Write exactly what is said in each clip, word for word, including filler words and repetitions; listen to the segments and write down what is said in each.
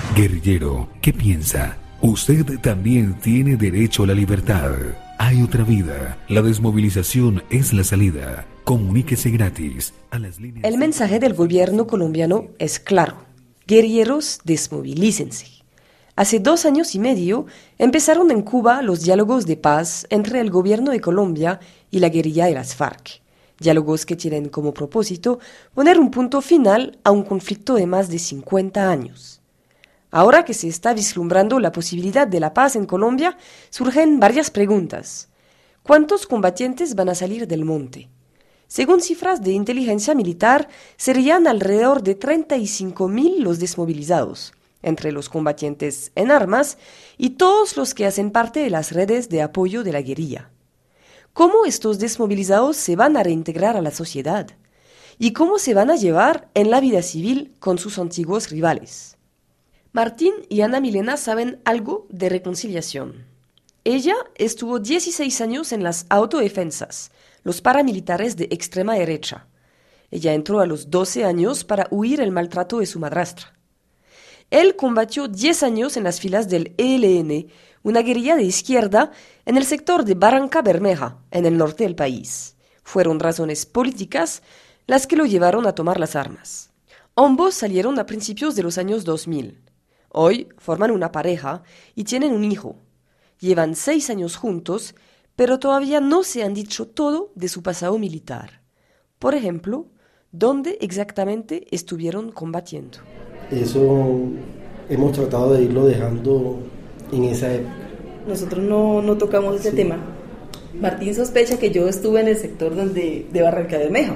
Guerrillero, ¿qué piensa? Usted también tiene derecho a la libertad. Hay otra vida. La desmovilización es la salida. Comuníquese gratis a las líneas... El mensaje del gobierno colombiano es claro. Guerrilleros, desmovilícense. Hace dos años y medio empezaron en Cuba los diálogos de paz entre el gobierno de Colombia y la guerrilla de las FARC. Diálogos que tienen como propósito poner un punto final a un conflicto de más de cincuenta años. Ahora que se está vislumbrando la posibilidad de la paz en Colombia, surgen varias preguntas. ¿Cuántos combatientes van a salir del monte? Según cifras de inteligencia militar, serían alrededor de treinta y cinco mil los desmovilizados, entre los combatientes en armas y todos los que hacen parte de las redes de apoyo de la guerrilla. ¿Cómo estos desmovilizados se van a reintegrar a la sociedad? ¿Y cómo se van a llevar en la vida civil con sus antiguos rivales? Martín y Ana Milena saben algo de reconciliación. Ella estuvo dieciséis años en las autodefensas, los paramilitares de extrema derecha. Ella entró a los doce años para huir el maltrato de su madrastra. Él combatió diez años en las filas del E L N, una guerrilla de izquierda en el sector de Barranca Bermeja, en el norte del país. Fueron razones políticas las que lo llevaron a tomar las armas. Ambos salieron a principios de los años dos mil. Hoy forman una pareja y tienen un hijo. Llevan seis años juntos, pero todavía no se han dicho todo de su pasado militar. Por ejemplo, ¿dónde exactamente estuvieron combatiendo? Eso hemos tratado de irlo dejando en esa época. Nosotros no, no tocamos ese sí. tema. Martín sospecha que yo estuve en el sector donde, de Barranca Bermeja.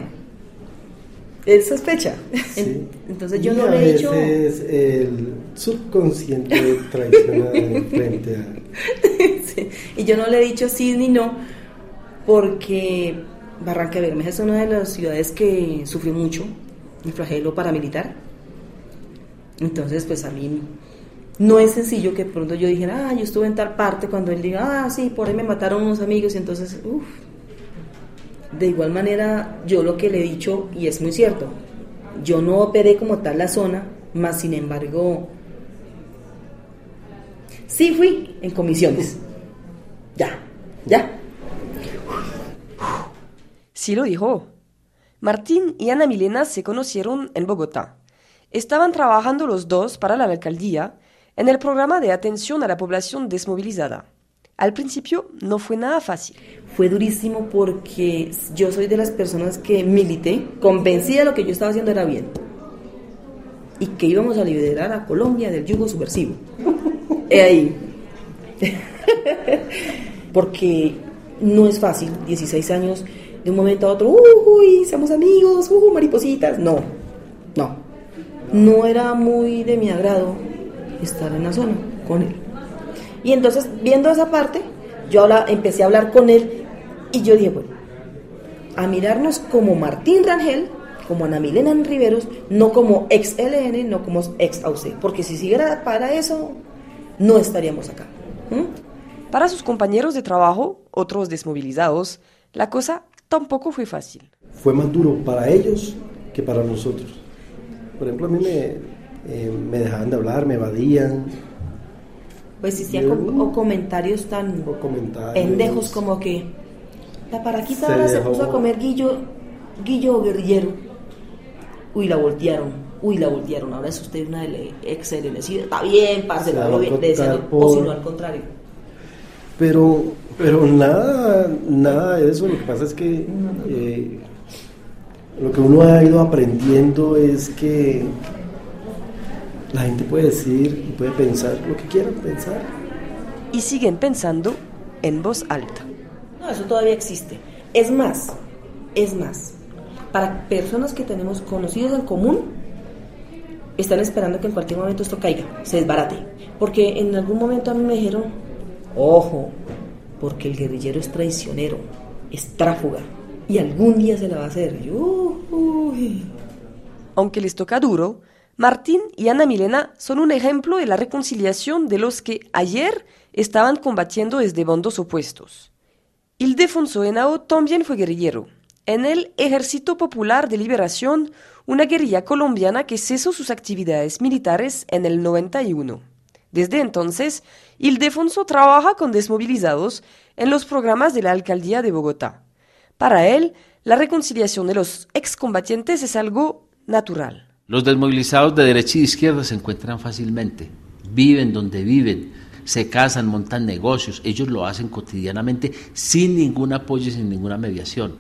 Él sospecha. Sí. Entonces yo y no le he dicho... Es el subconsciente tradicional frente a... Sí. Y yo no le he dicho sí ni no, porque Barranca Bermeja es una de las ciudades que sufrió mucho el flagelo paramilitar. Entonces, pues a mí no es sencillo que de pronto yo dijera, ah, yo estuve en tal parte, cuando él diga, ah, sí, por ahí me mataron unos amigos, y entonces, uff. De igual manera, yo lo que le he dicho, y es muy cierto, yo no operé como tal la zona, más sin embargo, sí fui en comisiones. Ya, ya. Sí lo dijo. Martín y Ana Milena se conocieron en Bogotá. Estaban trabajando los dos para la alcaldía en el programa de atención a la población desmovilizada. Al principio no fue nada fácil. Fue durísimo porque yo soy de las personas que milité, convencida de lo que yo estaba haciendo era bien y que íbamos a liberar a Colombia del yugo subversivo. He ahí. Porque no es fácil, dieciséis años, de un momento a otro, uy, somos amigos, uh, maripositas. No, no. No era muy de mi agrado estar en la zona con él. Y entonces, viendo esa parte, yo habla, empecé a hablar con él y yo dije, bueno, a mirarnos como Martín Rangel, como Ana Milena Riveros, no como ex L N, no como ex A U C, porque si siguiera para eso, no estaríamos acá. ¿Mm? Para sus compañeros de trabajo, otros desmovilizados, la cosa tampoco fue fácil. Fue más duro para ellos que para nosotros. Por ejemplo, a mí me, eh, me dejaban de hablar, me evadían. Pues hacían com- o comentarios tan o comentarios. pendejos como que la paraquita ahora se puso a comer guillo, guillo guerrillero. Uy, la voltearon, uy, la voltearon. Ahora es usted una ex L N. Sí, está bien, parce, lo bien, por... o si no, al contrario. Pero, pero nada, nada de eso. Lo que pasa es que eh, lo que uno ha ido aprendiendo es que la gente puede decir y puede pensar lo que quieran pensar. Y siguen pensando en voz alta. No, eso todavía existe. Es más, es más, para personas que tenemos conocidos en común, están esperando que en cualquier momento esto caiga, se desbarate. Porque en algún momento a mí me dijeron, ojo, porque el guerrillero es traicionero, es tráfuga, y algún día se la va a hacer. Y, uh, uy. Aunque les toca duro, Martín y Ana Milena son un ejemplo de la reconciliación de los que ayer estaban combatiendo desde bandos opuestos. Ildefonso Henao también fue guerrillero. en el Ejército Popular de Liberación, una guerrilla colombiana que cesó sus actividades militares en el noventa y uno. Desde entonces, Ildefonso trabaja con desmovilizados en los programas de la Alcaldía de Bogotá. Para él, la reconciliación de los excombatientes es algo natural. Los desmovilizados de derecha y de izquierda se encuentran fácilmente, viven donde viven, se casan, montan negocios, ellos lo hacen cotidianamente sin ningún apoyo y sin ninguna mediación.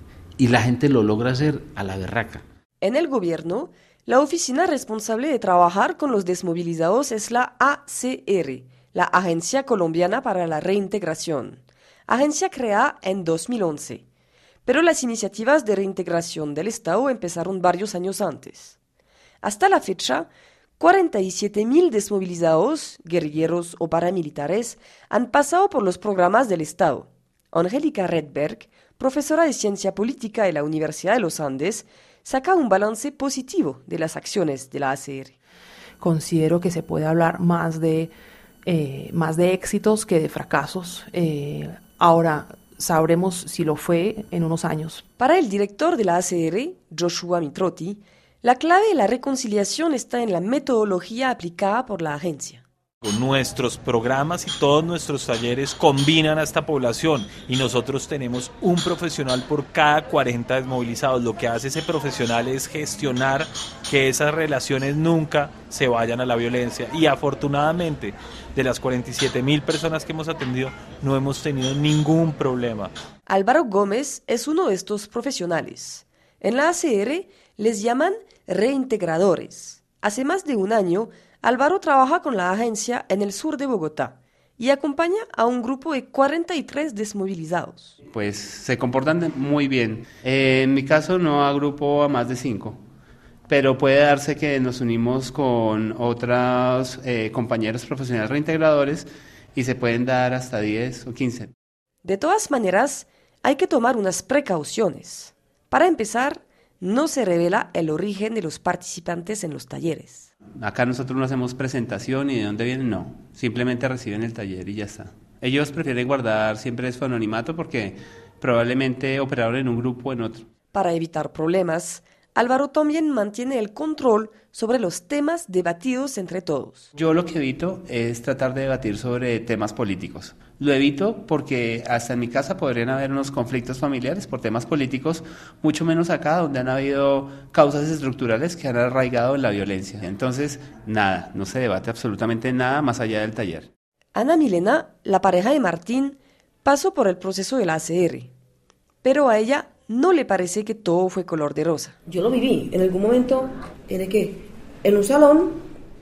Y la gente lo logra hacer a la berraca. En el gobierno, la oficina responsable de trabajar con los desmovilizados es la A C R, la Agencia Colombiana para la Reintegración, agencia creada en dos mil once. Pero las iniciativas de reintegración del Estado empezaron varios años antes. Hasta la fecha, cuarenta y siete mil desmovilizados, guerrilleros o paramilitares, han pasado por los programas del Estado. Angélica Redberg, profesora de Ciencia Política de la Universidad de los Andes, saca un balance positivo de las acciones de la A C R. Considero que se puede hablar más de, eh, más de éxitos que de fracasos. Eh, ahora sabremos si lo fue en unos años. Para el director de la A C R, Joshua Mitrotti, la clave de la reconciliación está en la metodología aplicada por la agencia. Nuestros programas y todos nuestros talleres combinan a esta población y nosotros tenemos un profesional por cada cuarenta desmovilizados. Lo que hace ese profesional es gestionar que esas relaciones nunca se vayan a la violencia y afortunadamente de las cuarenta y siete mil personas que hemos atendido no hemos tenido ningún problema. Álvaro Gómez es uno de estos profesionales. En la A C R les llaman reintegradores. Hace más de un año, Álvaro trabaja con la agencia en el sur de Bogotá y acompaña a un grupo de cuarenta y tres desmovilizados. Pues se comportan muy bien. Eh, en mi caso no agrupo a más de cinco, pero puede darse que nos unimos con otros eh, compañeros profesionales reintegradores y se pueden dar hasta diez o quince. De todas maneras, hay que tomar unas precauciones. Para empezar, no se revela el origen de los participantes en los talleres. Acá nosotros no hacemos presentación y de dónde vienen, no. Simplemente reciben el taller y ya está. Ellos prefieren guardar siempre su anonimato porque probablemente operaron en un grupo o en otro. Para evitar problemas, Álvaro también mantiene el control sobre los temas debatidos entre todos. Yo lo que evito es tratar de debatir sobre temas políticos. Lo evito porque hasta en mi casa podrían haber unos conflictos familiares por temas políticos, mucho menos acá donde han habido causas estructurales que han arraigado en la violencia. Entonces, nada, no se debate absolutamente nada más allá del taller. Ana Milena, la pareja de Martín, pasó por el proceso de la A C R, pero a ella no le parece que todo fue color de rosa. Yo lo viví. En algún momento era que en un salón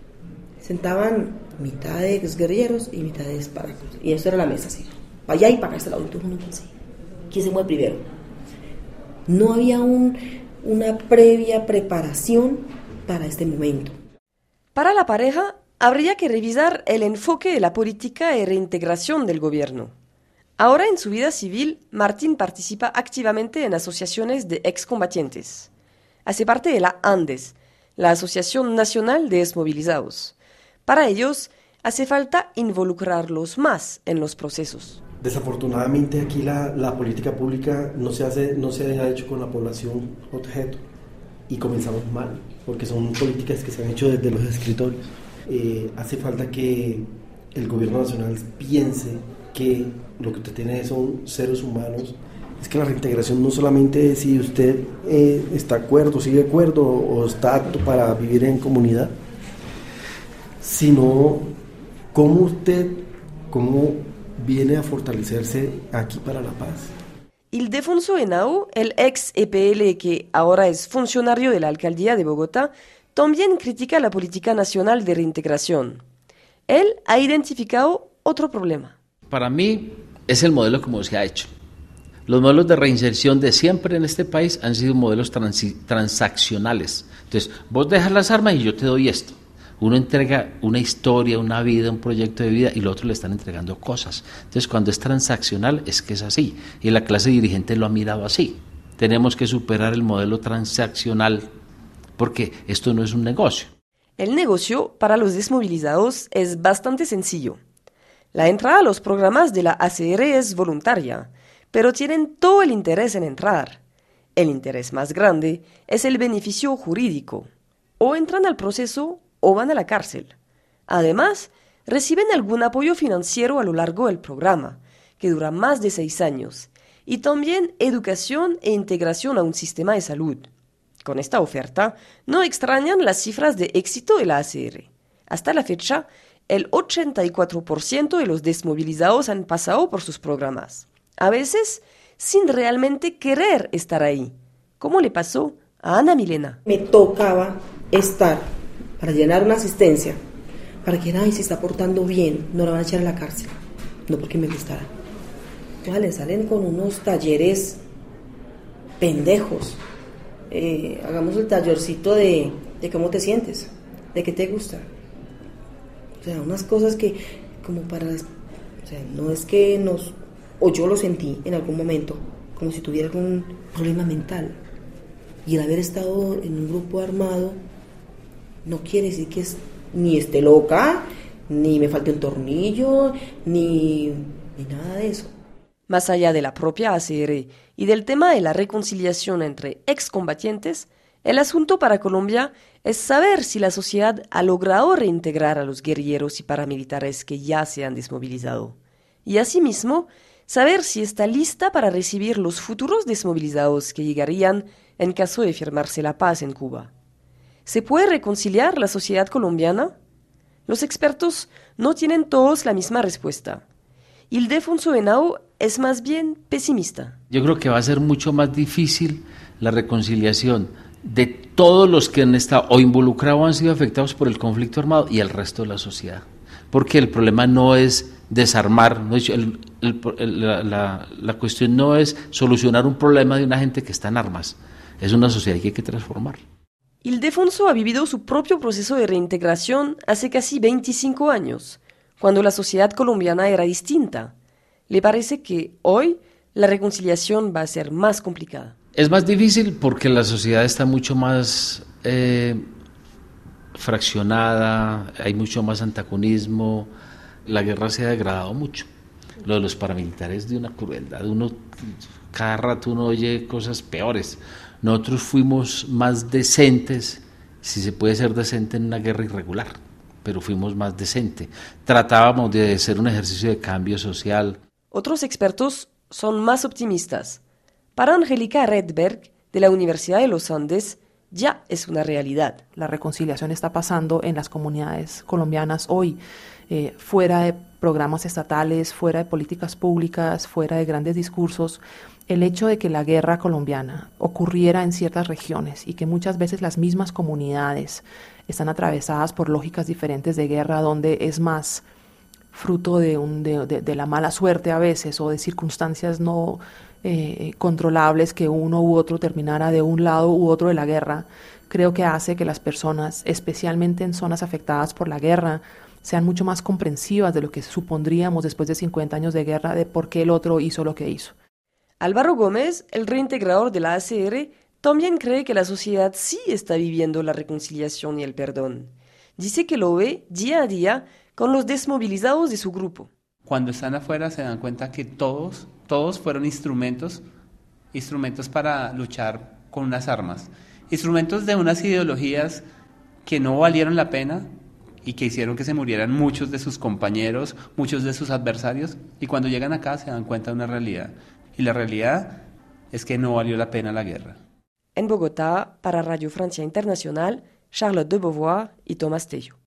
sentaban mitad de exguerrilleros y mitad de esparacos. Y eso era la mesa, así. Para allá y para este lado. Y todo el mundo así. ¿Quién se mueve primero? No había un, una previa preparación para este momento. Para la pareja, habría que revisar el enfoque de la política de reintegración del gobierno. Ahora en su vida civil, Martín participa activamente en asociaciones de excombatientes. Hace parte de la ANDES, la Asociación Nacional de Desmovilizados. Para ellos, hace falta involucrarlos más en los procesos. Desafortunadamente aquí la, la política pública no se, hace, no se ha hecho con la población objeto y comenzamos mal, porque son políticas que se han hecho desde los escritorios. Eh, hace falta que el gobierno nacional piense que lo que usted tiene son seres humanos. Es que la reintegración no solamente es si usted eh, está de acuerdo, sigue de acuerdo o está apto para vivir en comunidad, sino cómo usted, cómo viene a fortalecerse aquí para la paz. Ildefonso Henao, el ex E P L que ahora es funcionario de la Alcaldía de Bogotá, también critica la política nacional de reintegración. Él ha identificado otro problema. Para mí es el modelo como se ha hecho. Los modelos de reinserción de siempre en este país han sido modelos transi- transaccionales. Entonces, vos dejas las armas y yo te doy esto. Uno entrega una historia, una vida, un proyecto de vida y los otros le están entregando cosas. Entonces, cuando es transaccional es que es así. Y la clase dirigente lo ha mirado así. Tenemos que superar el modelo transaccional porque esto no es un negocio. El negocio para los desmovilizados es bastante sencillo. La entrada a los programas de la A C R es voluntaria, pero tienen todo el interés en entrar. El interés más grande es el beneficio jurídico. O entran al proceso o van a la cárcel. Además, reciben algún apoyo financiero a lo largo del programa, que dura más de seis años, y también educación e integración a un sistema de salud. Con esta oferta, no extrañan las cifras de éxito de la A C R. Hasta la fecha, el ochenta y cuatro por ciento de los desmovilizados han pasado por sus programas, a veces sin realmente querer estar ahí, como le pasó a Ana Milena. Me tocaba estar para llenar una asistencia, para que ay, se está portando bien, no la van a echar a la cárcel, no porque me gustara. Vale, salen con unos talleres pendejos. Eh, hagamos el tallercito de, de cómo te sientes, de qué te gusta. O sea, unas cosas que como para... O sea, no es que nos... O yo lo sentí en algún momento, como si tuviera algún problema mental. Y el haber estado en un grupo armado no quiere decir que es, ni esté loca, ni me falte un tornillo, ni, ni nada de eso. Más allá de la propia A C R y del tema de la reconciliación entre excombatientes, el asunto para Colombia es saber si la sociedad ha logrado reintegrar a los guerrilleros y paramilitares que ya se han desmovilizado. Y asimismo, saber si está lista para recibir los futuros desmovilizados que llegarían en caso de firmarse la paz en Cuba. ¿Se puede reconciliar la sociedad colombiana? Los expertos no tienen todos la misma respuesta. Ildefonso Henao es más bien pesimista. Yo creo que va a ser mucho más difícil la reconciliación de todos los que han estado o involucrados o han sido afectados por el conflicto armado y el resto de la sociedad. Porque el problema no es desarmar, no es el, el, el, la, la, la cuestión no es solucionar un problema de una gente que está en armas. Es una sociedad que hay que transformar. Ildefonso ha vivido su propio proceso de reintegración hace casi veinticinco años, cuando la sociedad colombiana era distinta. ¿Le parece que hoy la reconciliación va a ser más complicada? Es más difícil porque la sociedad está mucho más eh, fraccionada, hay mucho más antagonismo, la guerra se ha degradado mucho. Lo de los paramilitares es de una crueldad, uno, cada rato uno oye cosas peores. Nosotros fuimos más decentes, si se puede ser decente en una guerra irregular, pero fuimos más decentes. Tratábamos de hacer un ejercicio de cambio social. Otros expertos son más optimistas. Para Angélica Redberg, de la Universidad de los Andes, ya es una realidad. La reconciliación está pasando en las comunidades colombianas hoy, eh, fuera de programas estatales, fuera de políticas públicas, fuera de grandes discursos. El hecho de que la guerra colombiana ocurriera en ciertas regiones y que muchas veces las mismas comunidades están atravesadas por lógicas diferentes de guerra, donde es más fruto de, un, de, de, de la mala suerte a veces o de circunstancias no eh, controlables que uno u otro terminara de un lado u otro de la guerra, creo que hace que las personas, especialmente en zonas afectadas por la guerra, sean mucho más comprensivas de lo que supondríamos después de cincuenta años de guerra de por qué el otro hizo lo que hizo. Álvaro Gómez, el reintegrador de la A C R, también cree que la sociedad sí está viviendo la reconciliación y el perdón. Dice que lo ve día a día con los desmovilizados de su grupo. Cuando están afuera se dan cuenta que todos, todos fueron instrumentos, instrumentos para luchar con unas armas, instrumentos de unas ideologías que no valieron la pena y que hicieron que se murieran muchos de sus compañeros, muchos de sus adversarios, y cuando llegan acá se dan cuenta de una realidad. Y la realidad es que no valió la pena la guerra. En Bogotá, para Radio Francia Internacional, Charlotte de Beauvoir y Tomás Tello.